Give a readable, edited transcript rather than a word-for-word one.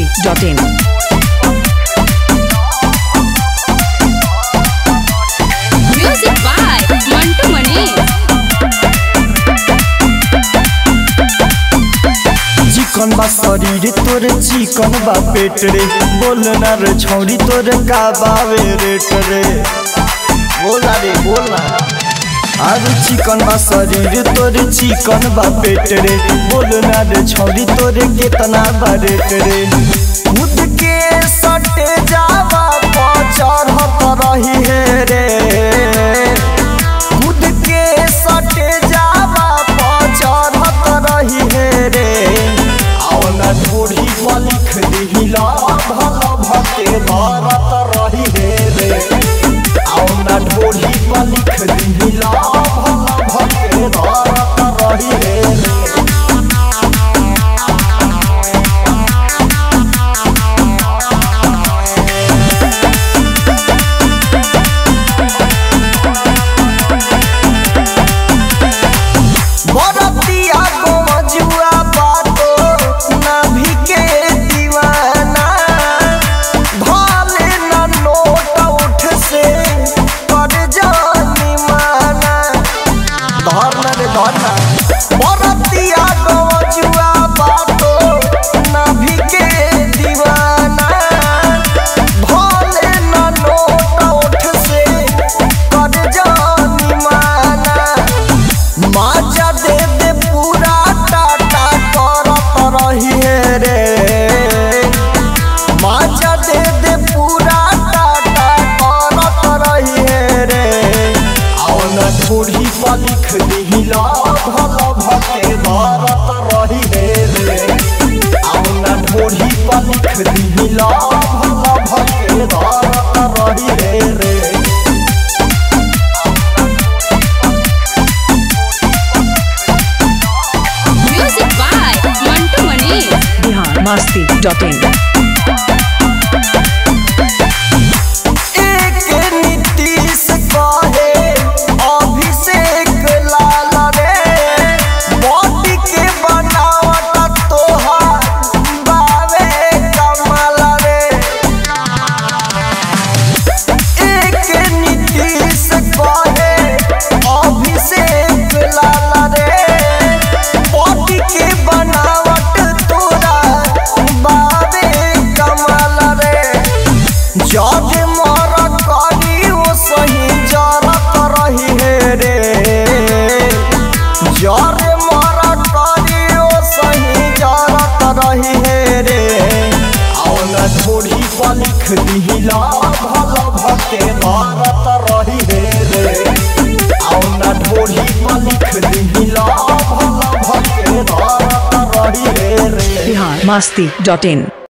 biharmasti.in. Music by Mantu Mani. चिकन बा शरीर तोरे चिकन बा पेट रे, बोलना रे छौरी तोरे का बावे रेट रे, बोला रे बोला। अरे चिकन बा शरीर तोरे चिकन बा पेट रे, बोलना रे छौरी तोरे कितना बा रेट रे। खुद के सटे जावा चढ़त रही है रे, खुद के सटे जावा चढ़त रही है रे। औना ढोढ़ी पर लिख दिहिला भला भके धरत रही है रे, औना ढोढ़ी पर लिख दिहिला भला भके धरत रही है रे। ढोढ़ी पर लिख दिहिला भला भके धरत रही है रे, औना ढोढ़ी पर लिख दिहिला भला भके धरत रही है रे। Music by Mantu Mani. biharmasti.in. जब मर करी वो सही जरत रही है रे, जब मर करी वो सही जरत रही है रे। औना ढोढ़ी पर लिख दिहिला भला भके धरत रही है रे, औना ढोढ़ी पर लिख दिहिला भला भके धरत रही है रे। biharmasti.in.